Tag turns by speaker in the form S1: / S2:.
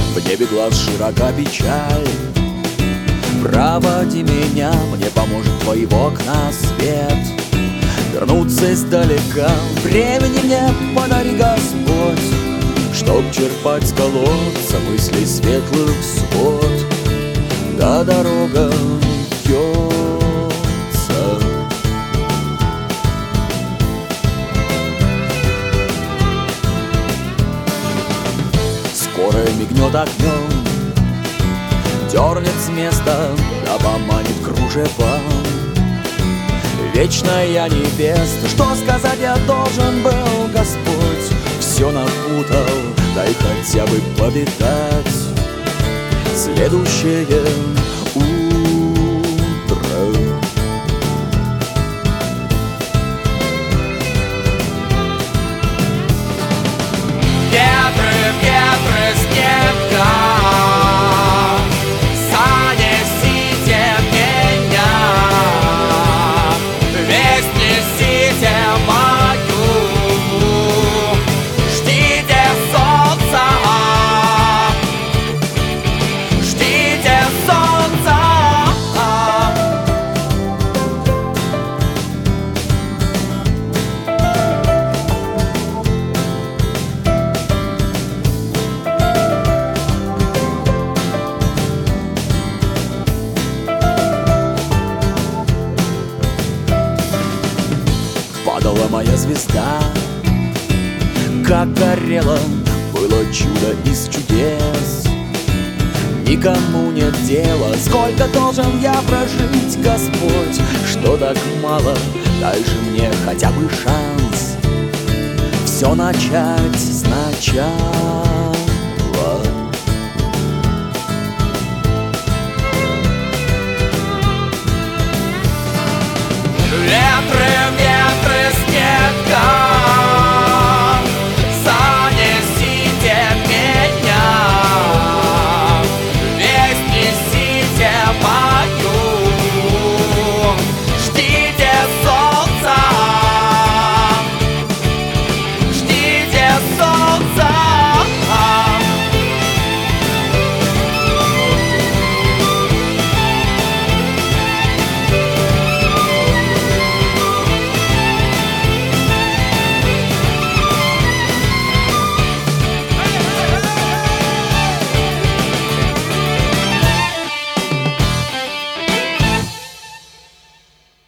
S1: В небе глаз широка печаль. Проводи меня, мне поможет твои окна свет. Вернуться издалека, времени мне подари, Господь, чтоб черпать с колодца мыслей светлых свод. Да дорога вьется. Скоро мигнет огнем, дернет с места, да поманит кружевом. Вечная невеста, что сказать я должен был, Господь, все напутал, дай хотя бы повидать следующее утро.
S2: Ветры, ветры с неба, занесите меня, весть несите мою, ждите солнца, ждите солнца.
S1: Падала моя звезда, как горела, было чудо из чудес. Никому нет дела, сколько должен я прожить, Господь, что так мало, дай же мне хотя бы шанс все начать сначала.